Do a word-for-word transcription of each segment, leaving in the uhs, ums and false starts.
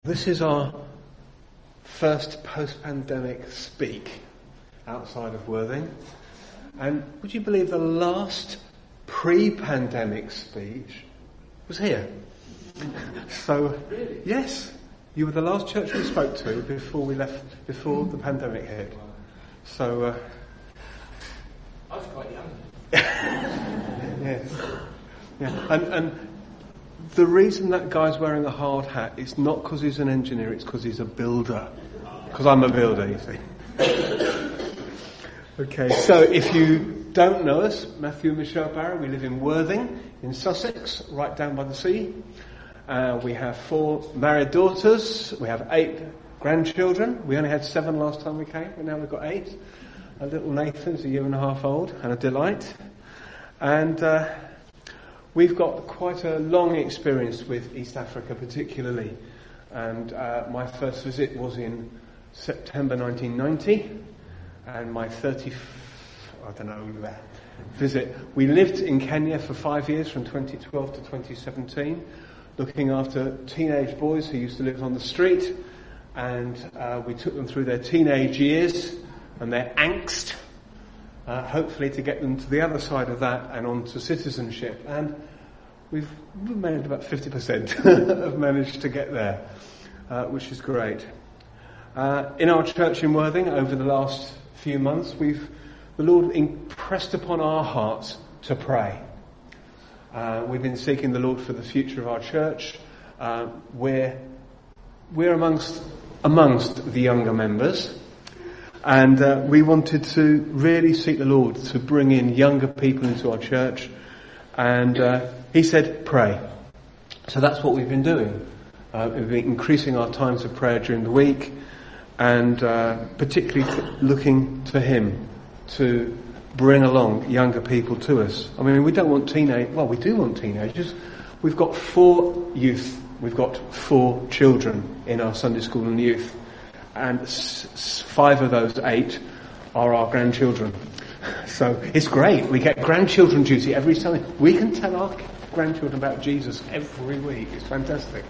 This is our first post-pandemic speak outside of Worthing. And would you believe the last pre-pandemic speech was here? So, yes, you were the last church we spoke to before we left, before the pandemic hit. So, uh, I was quite young. yes. Yeah. And, and the reason that guy's wearing a hard hat is not because he's an engineer, it's because he's a builder. Because I'm a builder, you see. Okay, so if you don't know us, Matthew and Michelle Barrow, we live in Worthing, in Sussex, right down by the sea. Uh, we have four married daughters, we have eight grandchildren. We only had seven last time we came, but now we've got eight. A little Nathan's a year and a half old, and a delight. And uh, we've got quite a long experience with East Africa particularly. And uh, my first visit was in September nineteen ninety. And my thirtieth, I don't know, visit. We lived in Kenya for five years from twenty twelve to twenty seventeen, looking after teenage boys who used to live on the street. And uh, we took them through their teenage years and their angst, uh, hopefully to get them to the other side of that and on to citizenship. And we've, we've managed about fifty percent have managed to get there, uh, which is great. Uh, in our church in Worthing, over the last few months, we've the Lord impressed upon our hearts to pray. Uh, we've been seeking the Lord for the future of our church. Uh, we're we're amongst amongst the younger members. And uh, we wanted to really seek the Lord to bring in younger people into our church. And uh, he said, pray. So that's what we've been doing. Uh, we've been increasing our times of prayer during the week. And uh, particularly t- looking to him to bring along younger people to us. I mean, we don't want teenage, well, we do want teenagers. We've got four youth. We've got four children in our Sunday school and youth. And s- five of those eight are our grandchildren. So it's great. We get grandchildren duty every Sunday. We can tell our grandchildren about Jesus every week. It's fantastic.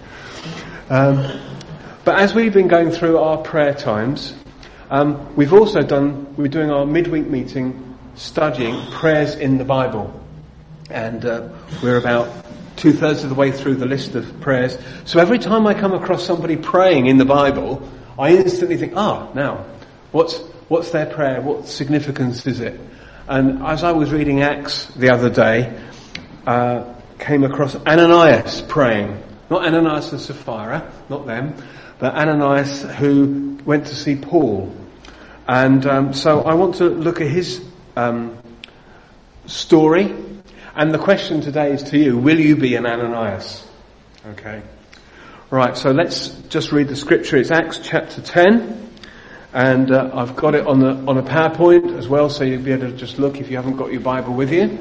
Um, but as we've been going through our prayer times, um, we've also done, we're doing our midweek meeting studying prayers in the Bible. And uh, we're about two-thirds of the way through the list of prayers. So every time I come across somebody praying in the Bible, I instantly think, ah, now, what's what's their prayer? What significance is it? And as I was reading Acts the other day, uh, came across Ananias praying. Not Ananias and Sapphira, not them, but Ananias who went to see Paul. And um, so I want to look at his um, story. And the question today is to you, will you be an Ananias? Okay. Right, so let's just read the scripture. It's Acts chapter ten, and uh, I've got it on the on a PowerPoint as well, so you'll be able to just look if you haven't got your Bible with you.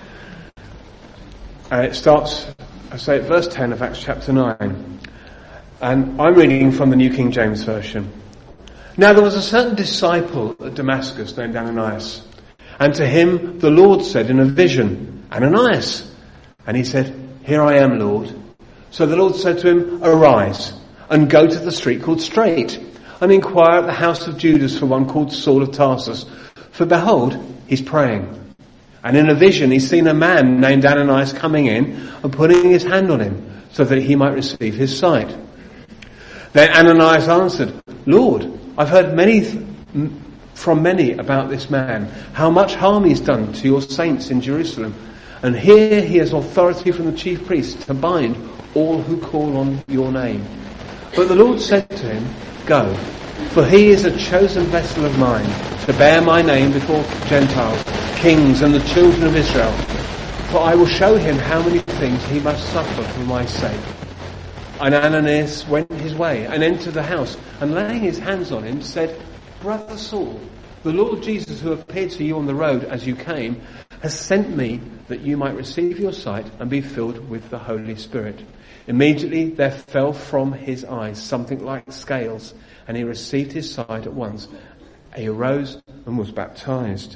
Uh, it starts, I say, at verse ten of Acts chapter nine, and I'm reading from the New King James Version. Now there was a certain disciple at Damascus named Ananias, and to him the Lord said in a vision, Ananias, and he said, Here I am, Lord. So the Lord said to him, Arise, and go to the street called Straight, and inquire at the house of Judas for one called Saul of Tarsus. For behold, he's praying. And in a vision he's seen a man named Ananias coming in and putting his hand on him, so that he might receive his sight. Then Ananias answered, Lord, I've heard many th- from many about this man, how much harm he's done to your saints in Jerusalem. And here he has authority from the chief priests to bind all who call on your name. But the Lord said to him, Go, for he is a chosen vessel of mine to bear my name before Gentiles, kings and the children of Israel. For I will show him how many things he must suffer for my sake. And Ananias went his way and entered the house, and laying his hands on him said, Brother Saul, the Lord Jesus who appeared to you on the road as you came has sent me that you might receive your sight and be filled with the Holy Spirit. Immediately there fell from his eyes something like scales, and he received his sight at once. He arose and was baptized.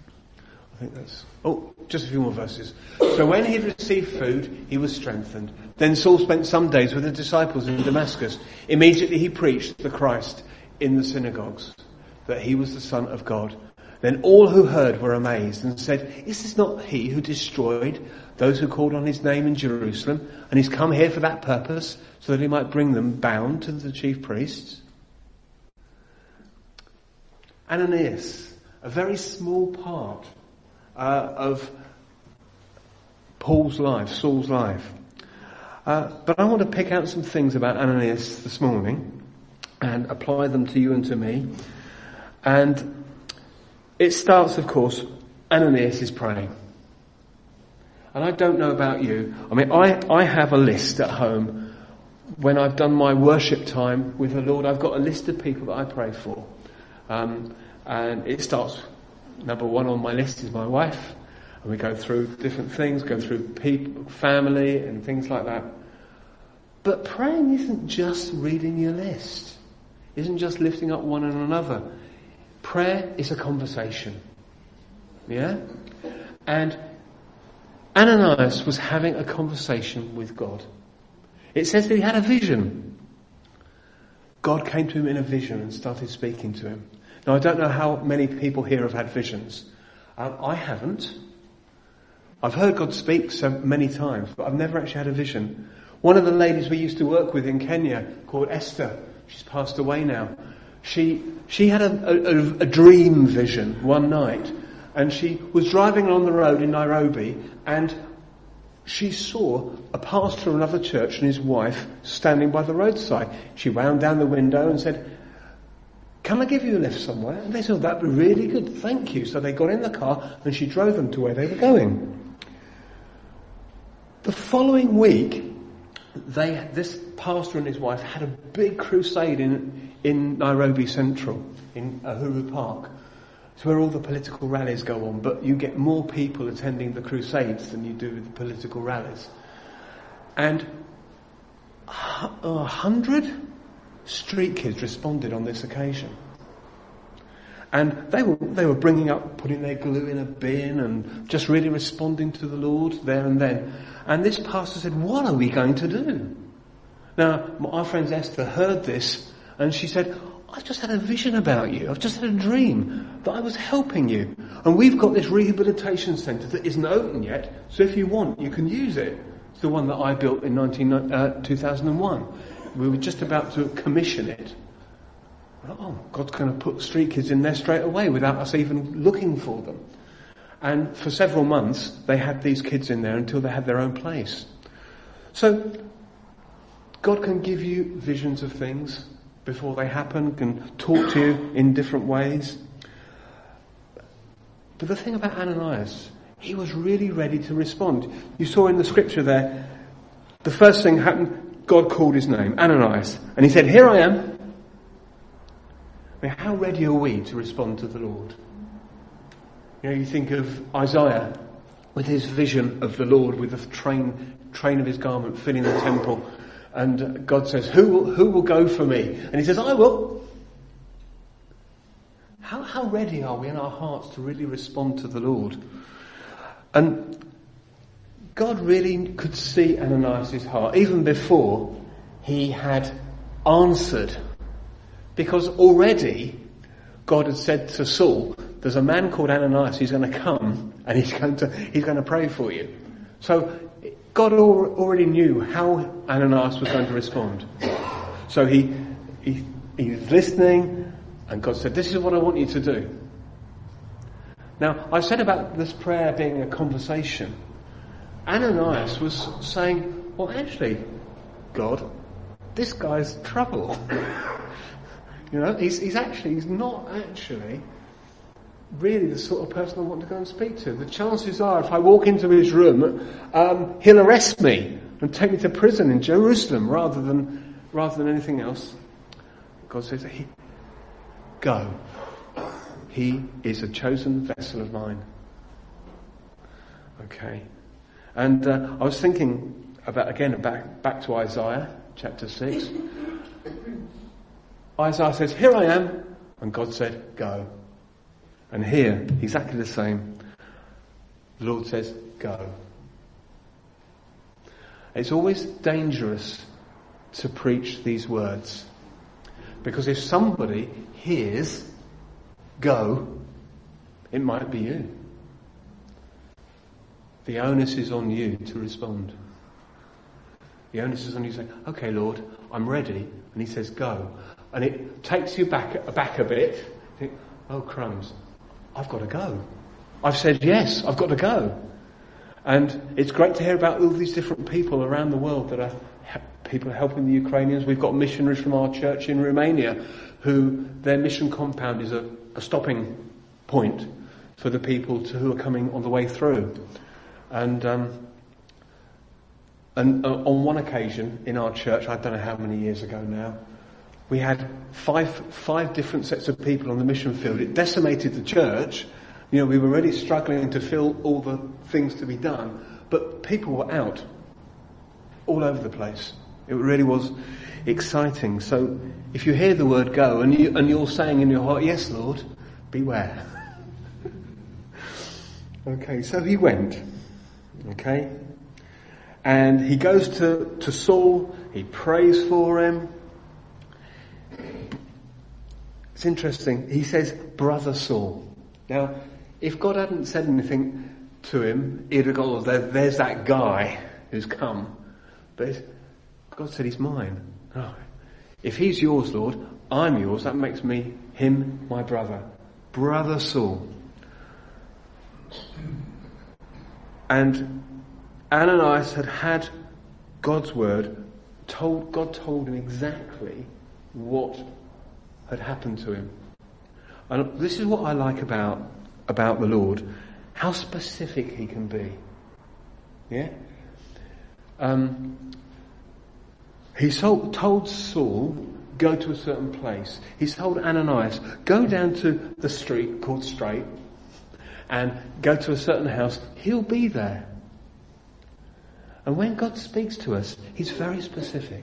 I think that's... Oh, just a few more verses. So when he had received food, he was strengthened. Then Saul spent some days with the disciples in Damascus. Immediately he preached the Christ in the synagogues, that he was the Son of God. Then all who heard were amazed and said, "Is this not he who destroyed those who called on his name in Jerusalem? And he's come here for that purpose, so that he might bring them bound to the chief priests?" Ananias, a very small part uh, of Paul's life, Saul's life. Uh, but I want to pick out some things about Ananias this morning and apply them to you and to me. And it starts, of course, Ananias is praying. And I don't know about you. I mean, I, I have a list at home. When I've done my worship time with the Lord, I've got a list of people that I pray for. Um, and it starts, number one on my list is my wife. And we go through different things, go through people, family and things like that. But praying isn't just reading your list. Isn't just lifting up one and another. Prayer is a conversation. Yeah? And Ananias was having a conversation with God. It says that he had a vision. God came to him in a vision and started speaking to him. Now, I don't know how many people here have had visions. Um, I haven't. I've heard God speak so many times, but I've never actually had a vision. One of the ladies we used to work with in Kenya, called Esther, she's passed away now. She she had a, a, a dream vision one night, and she was driving along the road in Nairobi, and she saw a pastor of another church and his wife standing by the roadside. She wound down the window and said, "Can I give you a lift somewhere?" And they said, "Oh, that'd be really good, thank you." So they got in the car and she drove them to where they were going. The following week, they this pastor and his wife had a big crusade in in Nairobi Central, in Uhuru Park. It's where all the political rallies go on, but you get more people attending the crusades than you do the political rallies. And a hundred street kids responded on this occasion. And they were they were bringing up, putting their glue in a bin and just really responding to the Lord there and then. And this pastor said, "What are we going to do?" Now, our friend Esther heard this and she said, "I've just had a vision about you. I've just had a dream that I was helping you. And we've got this rehabilitation centre that isn't open yet, so if you want, you can use it." It's the one that I built in nineteen, uh, two thousand one. We were just about to commission it. Oh, God's going to put street kids in there straight away without us even looking for them. And for several months, they had these kids in there until they had their own place. So, God can give you visions of things before they happen, can talk to you in different ways. But the thing about Ananias, he was really ready to respond. You saw in the scripture there, the first thing happened, God called his name, Ananias. And he said, "Here I am." I mean, how ready are we to respond to the Lord? You know, you think of Isaiah with his vision of the Lord with the train, train of his garment filling the temple. And God says, who will, who will go for me? And he says, "I will." How, how ready are we in our hearts to really respond to the Lord? And God really could see Ananias' heart even before he had answered. Because already God had said to Saul, "There's a man called Ananias who's going to come and he's going to he's going to pray for you." So God al- already knew how Ananias was going to respond. So he he he's listening, and God said, "This is what I want you to do." Now, I said about this prayer being a conversation. Ananias was saying, "Well, actually, God, this guy's trouble." You know, he's, he's actually, he's not actually really the sort of person I want to go and speak to. The chances are, if I walk into his room, um, he'll arrest me and take me to prison in Jerusalem rather than, rather than anything else. God says, he, "Go. He is a chosen vessel of mine." Okay. And uh, I was thinking about, again, back, back to Isaiah chapter six. Isaiah says, "Here I am," and God said, "Go." And here, exactly the same. The Lord says, "Go." It's always dangerous to preach these words. Because if somebody hears, go, it might be you. The onus is on you to respond. The onus is on you to say, okay, Lord, I'm ready. And he says, go. And it takes you back, back a bit. You think, oh, crumbs, I've got to go. I've said yes, I've got to go. And it's great to hear about all these different people around the world that are people helping the Ukrainians. We've got missionaries from our church in Romania who their mission compound is a, a stopping point for the people to, who are coming on the way through. And um, and uh, on one occasion in our church, I don't know how many years ago now, we had five five different sets of people on the mission field. It decimated the church. You know, we were really struggling to fill all the things to be done, but people were out all over the place. It really was exciting. So if you hear the word go and, you, and you're saying in your heart, yes, Lord, beware. Okay, so he went. Okay. And he goes to, to Saul. He prays for him. It's interesting. He says, Brother Saul. Now, if God hadn't said anything to him, he'd have gone, oh, there, there's that guy who's come. But God said he's mine. Oh, if he's yours, Lord, I'm yours. That makes me, him, my brother. Brother Saul. And Ananias had had God's word. Told God told him exactly what had happened to him. And this is what I like about about the Lord, how specific he can be. Yeah? Um, he told, told Saul, go to a certain place. He's told Ananias, go down to the street called Straight and go to a certain house. He'll be there. And when God speaks to us, he's very specific.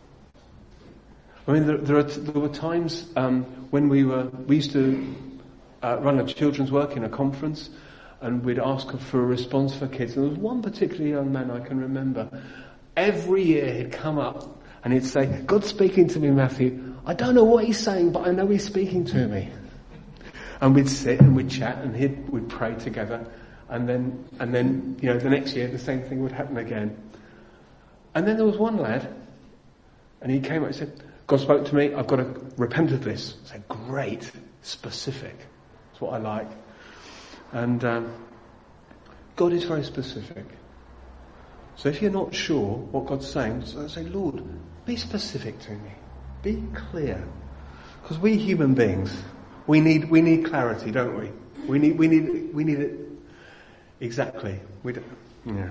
I mean, there, there, are, there were times um, when we were, we used to uh, run a children's work in a conference, and we'd ask for a response for kids. And there was one particular young man I can remember. Every year he'd come up and he'd say, God's speaking to me, Matthew. I don't know what he's saying, but I know he's speaking to me. And we'd sit and we'd chat and he'd, we'd pray together. And then, and then, you know, the next year the same thing would happen again. And then there was one lad, and he came up and said, God spoke to me, I've got to repent of this. I said, great, specific. That's what I like. And um, God is very specific. So if you're not sure what God's saying, so say, Lord, be specific to me. Be clear. Because we human beings, we need we need clarity, don't we? We need we need we need it exactly. We don't, yeah.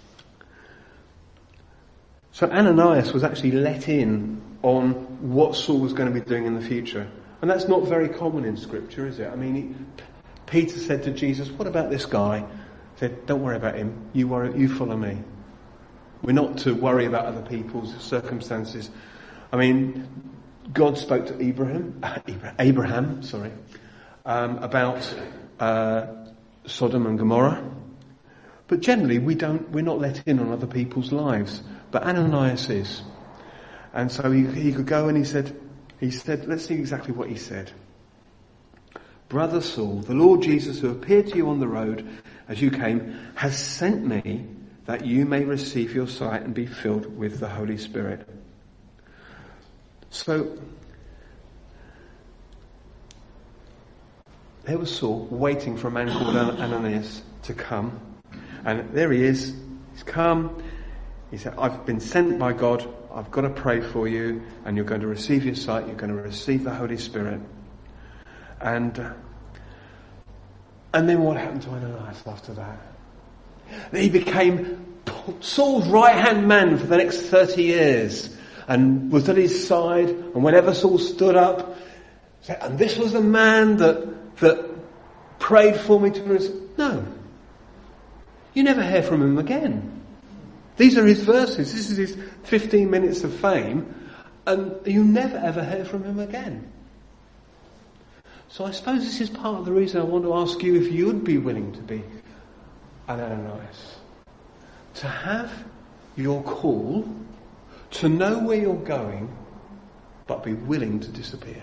So Ananias was actually let in on what Saul was going to be doing in the future. And that's not very common in Scripture, is it? I mean, he, Peter said to Jesus, what about this guy? He said, don't worry about him. You worry, you follow me. We're not to worry about other people's circumstances. I mean, God spoke to Abraham, Abraham, sorry, um, about uh, Sodom and Gomorrah. But generally, we don't, we're not let in on other people's lives. But Ananias is. And so he, he could go and he said, he said, let's see exactly what he said. Brother Saul, the Lord Jesus who appeared to you on the road as you came, has sent me that you may receive your sight and be filled with the Holy Spirit. So, there was Saul waiting for a man called Ananias to come. And there he is. He's come. He said, I've been sent by God. I've got to pray for you. And you're going to receive your sight. You're going to receive the Holy Spirit. And uh, and then what happened to Ananias after that? He became Saul's right-hand man for the next thirty years. And was at his side. And whenever Saul stood up, said, and this was the man that that prayed for me to receive. No. You never hear from him again. These are his verses. This is his fifteen minutes of fame. And you never ever hear from him again. So I suppose this is part of the reason I want to ask you if you'd be willing to be an Ananias. To have your call to know where you're going, but be willing to disappear.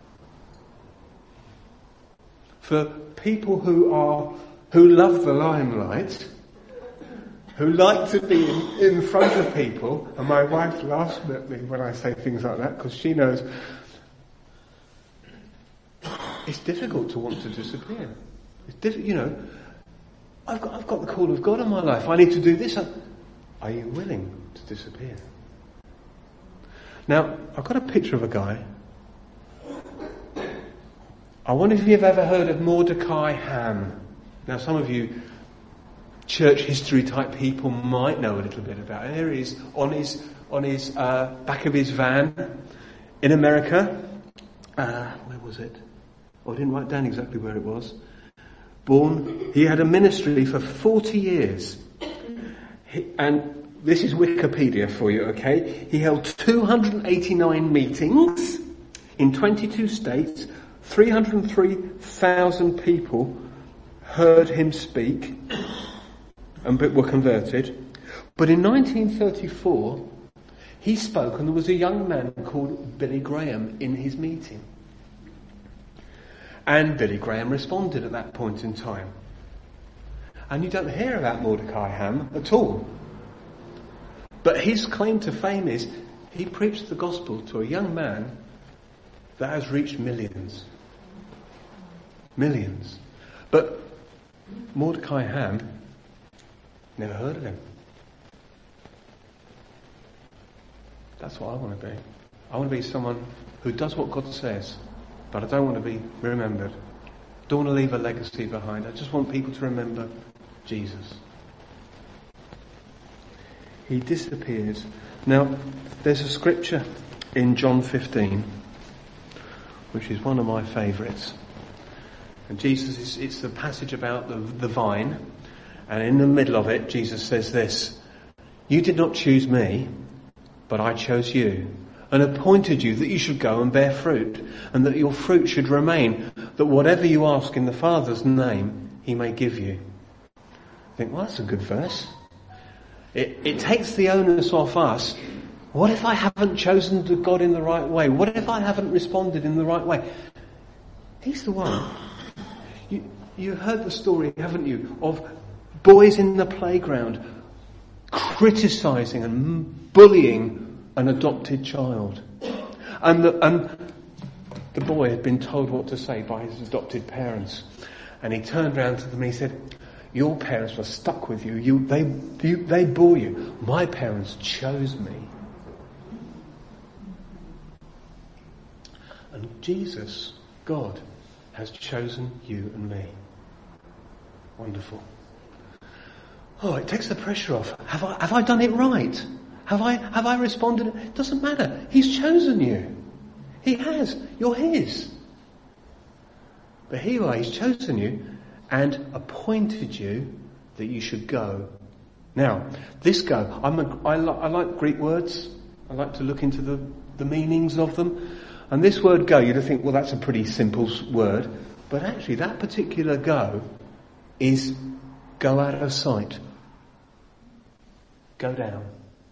For people who are, who love the limelight, who like to be in, in front of people, and my wife laughs at me when I say things like that, because she knows it's difficult to want to disappear. It's diff- you know, I've got, I've got the call of God in my life. I need to do this. Are you willing to disappear? Now, I've got a picture of a guy. I wonder if you've ever heard of Mordecai Ham. Now, some of you church history type people might know a little bit about it. Here he is on his on his uh, back of his van in America. Uh, where was it? Oh, I didn't write down exactly where it was. Born, he had a ministry for forty years, he, and this is Wikipedia for you. Okay, he held two hundred eighty-nine meetings in twenty-two states. three hundred three thousand people heard him speak and were converted. But in nineteen thirty-four, he spoke, and there was a young man called Billy Graham in his meeting. And Billy Graham responded at that point in time. And you don't hear about Mordecai Ham at all. But his claim to fame is he preached the gospel to a young man that has reached millions. Millions. But Mordecai Ham, never heard of him. That's what I want to be. I want to be someone who does what God says, but I don't want to be remembered. Don't want to leave a legacy behind. I just want people to remember Jesus. He disappears. Now, there's a scripture in John fifteen, which is one of my favourites. And Jesus, is, it's the passage about the, the vine. And in the middle of it, Jesus says this: "You did not choose me, but I chose you, and appointed you that you should go and bear fruit, and that your fruit should remain, that whatever you ask in the Father's name, he may give you." I think, well, that's a good verse. It, it takes the onus off us. What if I haven't chosen to God in the right way? What if I haven't responded in the right way? He's the one. You, you've heard the story, haven't you, of boys in the playground criticising and bullying an adopted child. And the, and the boy had been told what to say by his adopted parents. And he turned around to them and he said, "Your parents were stuck with you. You they, you, they bore you. My parents chose me." And Jesus, God, has chosen you and me. Wonderful. Oh, it takes the pressure off. Have I, have I done it right? Have I, have I responded? It doesn't matter. He's chosen you. He has. You're his. But here you are. He's chosen you and appointed you that you should go. Now, this go, I'm a, I, li- I like Greek words. I like to look into the, the meanings of them. And this word go, you'd think, well, that's a pretty simple word. But actually, that particular go is go out of sight. Go down.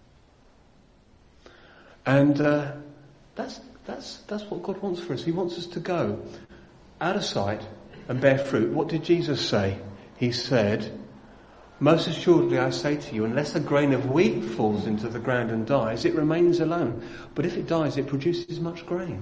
And uh, that's that's that's what God wants for us. He wants us to go out of sight and bear fruit. What did Jesus say? He said, "Most assuredly I say to you, unless a grain of wheat falls into the ground and dies, it remains alone. But if it dies, it produces much grain."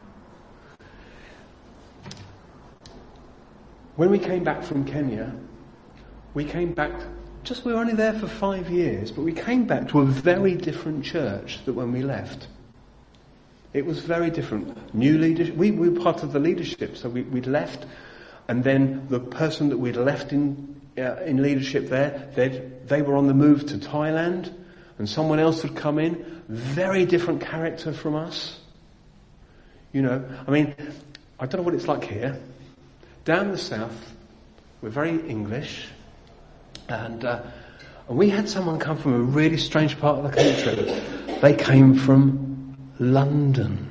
When we came back from Kenya, we came back, just we were only there for five years, but we came back to a very different church than when we left. It was very different. New leadership. We, we were part of the leadership, so we, we'd left, and then the person that we'd left in uh, in leadership there, they were on the move to Thailand, and someone else had come in, very different character from us. You know, I mean, I don't know what it's like here. Down the south, we're very English, and uh, and we had someone come from a really strange part of the country. They came from London.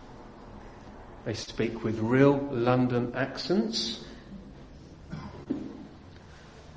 They speak with real London accents.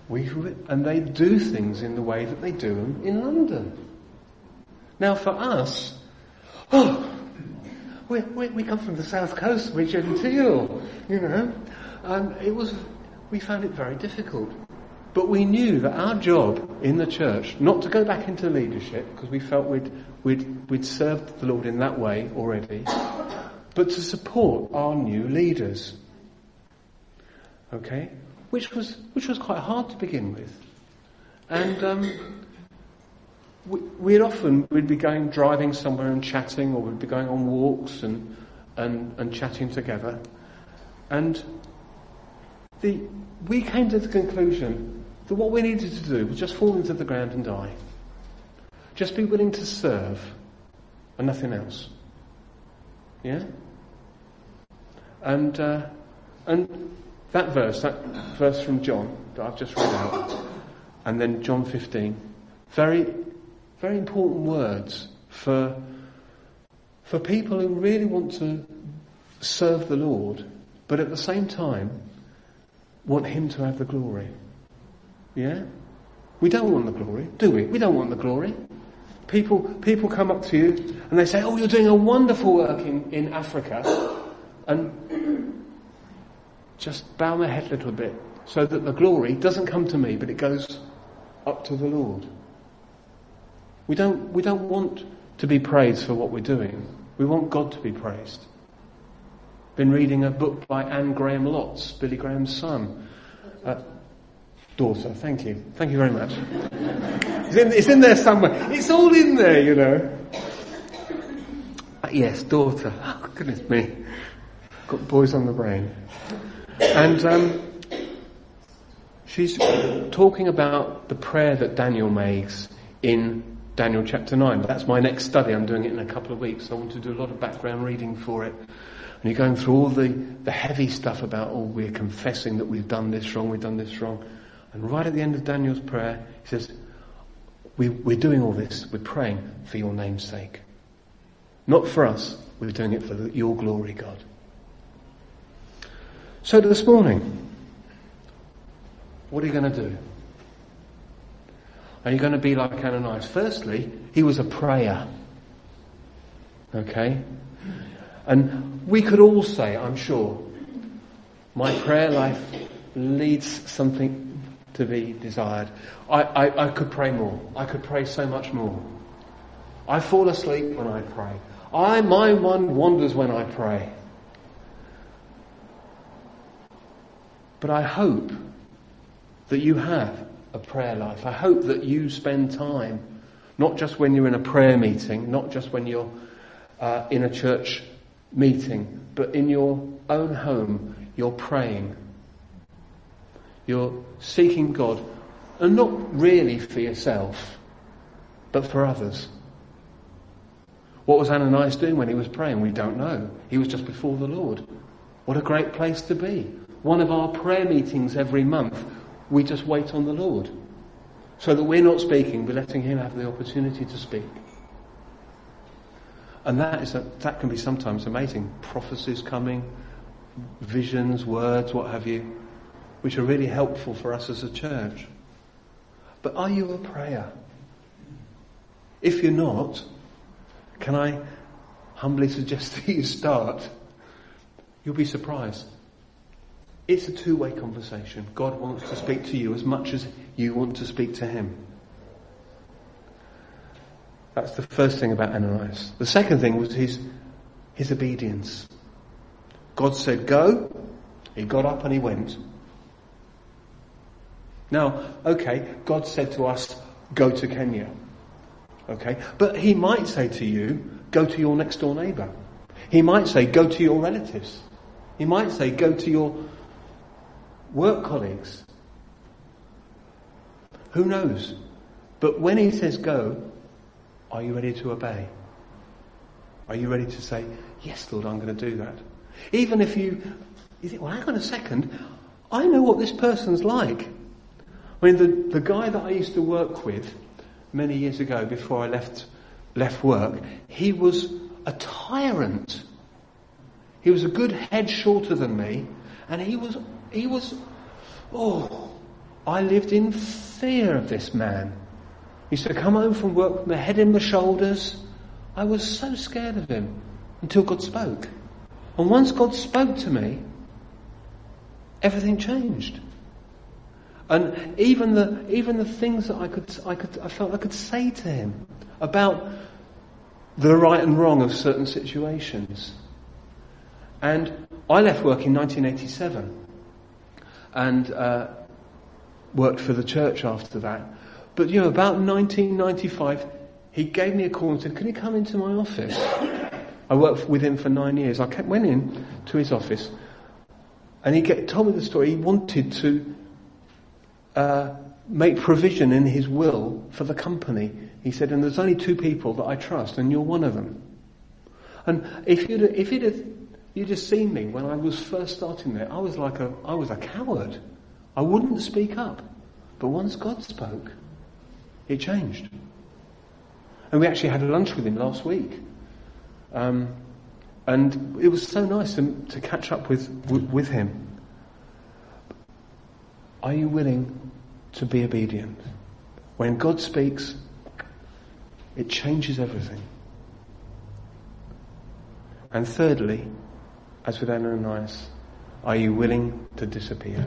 We, and they do things in the way that they do them in London. Now for us, oh, we, we, we come from the south coast, we're genteel, you know, and it was, we found it very difficult. But we knew that our job in the church, not to go back into leadership, because we felt we'd, we'd, we'd served the Lord in that way already, but to support our new leaders. Okay? Which was, which was quite hard to begin with. And, um, we, we'd often, we'd be going, driving somewhere and chatting, or we'd be going on walks and, and, and chatting together. And the, we came to the conclusion that what we needed to do was just fall into the ground and die. Just be willing to serve and nothing else. Yeah? And, uh, and that verse, that verse from John that I've just read out, and then John fifteen, very, very important words for, for people who really want to serve the Lord, but at the same time want Him to have the glory. Yeah? We don't want the glory, do we? We don't want the glory. People people come up to you and they say, oh, you're doing a wonderful work in, in Africa. And just bow my head a little bit so that the glory doesn't come to me, but it goes up to the Lord. We don't, we don't want to be praised for what we're doing. We want God to be praised. Been reading a book by Anne Graham Lotz, Billy Graham's son. Uh, daughter, thank you. Thank you very much. It's in, it's in there somewhere. It's all in there, you know. Uh, yes, daughter. Oh, goodness me. Got boys on the brain. And um, she's talking about the prayer that Daniel makes in Daniel chapter nine. That's my next study. I'm doing it in a couple of weeks. I want to do a lot of background reading for it. And you're going through all the, the heavy stuff about, oh, we're confessing that we've done this wrong, we've done this wrong. And right at the end of Daniel's prayer, he says, we, we're doing all this, we're praying for your name's sake. Not for us, we're doing it for your glory, God. So this morning, what are you going to do? Are you going to be like Ananias? Firstly, he was a prayer. Okay? And we could all say, I'm sure, my prayer life leads something to be desired. I, I, I could pray more. I could pray so much more. I fall asleep when I pray. I, my mind wanders when I pray. But I hope that you have a prayer life. I hope that you spend time, not just when you're in a prayer meeting, not just when you're uh, in a church meeting, but in your own home, you're praying. You're seeking God, and not really for yourself, but for others. What was Ananias doing when he was praying? We don't know. He was just before the Lord. What a great place to be. One of our prayer meetings every month, we just wait on the Lord. So that we're not speaking, we're letting Him have the opportunity to speak. And that is a, that can be sometimes amazing. Prophecies coming, visions, words, what have you, which are really helpful for us as a church. But are you a prayer? If you're not, can I humbly suggest that you start? You'll be surprised. It's a two-way conversation. God wants to speak to you as much as you want to speak to Him. That's the first thing about Ananias. The second thing was his, his obedience. God said, go. He got up and he went. Now, okay, God said to us, go to Kenya. Okay, but He might say to you, go to your next door neighbour. He might say, go to your relatives. He might say, go to your work colleagues. Who knows? But when He says go, are you ready to obey? Are you ready to say, yes, Lord, I'm going to do that? Even if you, you think, well, hang on a second, I know what this person's like. I mean, the, the guy that I used to work with many years ago before I left left work, he was a tyrant. He was a good head shorter than me, and he was, he was, oh, I lived in fear of this man. He used to come home from work with my head in my shoulders. I was so scared of him until God spoke. And once God spoke to me, everything changed. And even the even the things that I could I could I felt I could say to him about the right and wrong of certain situations. And I left work in nineteen eighty-seven and uh, worked for the church after that. But you know, about nineteen ninety-five, he gave me a call and said, "Can you come into my office?" I worked with him for nine years. I kept, went in to his office, and he get, told me the story. He wanted to uh, make provision in his will for the company. He said, "And there's only two people that I trust, and you're one of them." And if you'd if you'd have, you'd just seen me when I was first starting there, I was like a I was a coward. I wouldn't speak up. But once God spoke, it changed. And we actually had a lunch with him last week. Um, and it was so nice to, to catch up with, with, with him. Are you willing to be obedient? When God speaks, it changes everything. And thirdly, as with Ananias, are you willing to disappear?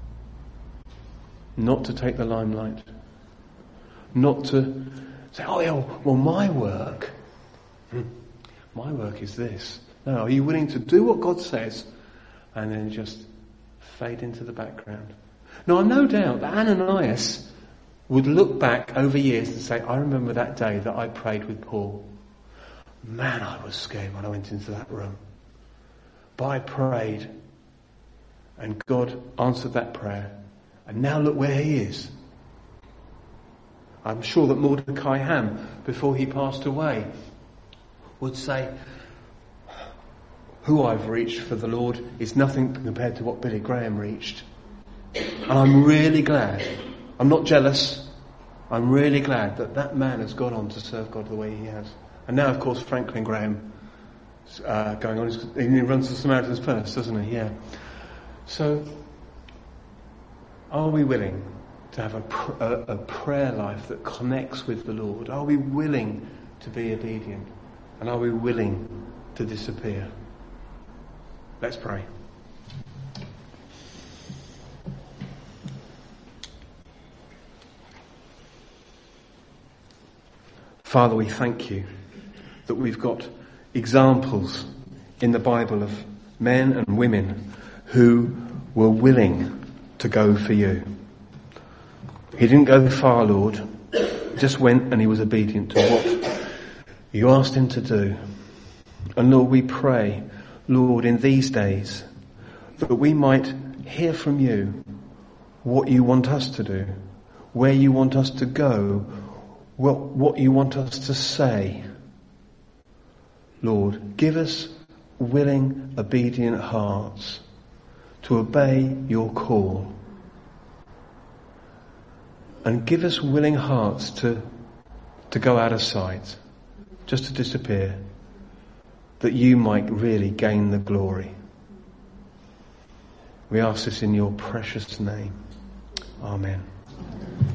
Not to take the limelight. Not to say, oh yeah, well my work, my work is this. No, are you willing to do what God says and then just fade into the background? Now, I've no doubt that Ananias would look back over years and say, I remember that day that I prayed with Paul. Man, I was scared when I went into that room. But I prayed and God answered that prayer. And now look where he is. I'm sure that Mordecai Ham, before he passed away, would say, who I've reached for the Lord is nothing compared to what Billy Graham reached. And I'm really glad. I'm not jealous. I'm really glad that that man has gone on to serve God the way he has. And now, of course, Franklin Graham uh, going on. He runs the Samaritan's Purse, doesn't he? Yeah. So, are we willing to have a, pr- a, a prayer life that connects with the Lord? Are we willing to be obedient? And are we willing to disappear? Let's pray. Father, we thank you that we've got examples in the Bible of men and women who were willing to go for you. He didn't go far, Lord. He just went and he was obedient to what you asked him to do. And Lord, we pray, Lord, in these days, that we might hear from you what you want us to do, where you want us to go, what, what you want us to say. Lord, give us willing, obedient hearts to obey your call. And give us willing hearts to, to go out of sight, just to disappear, that you might really gain the glory. We ask this in your precious name. Amen.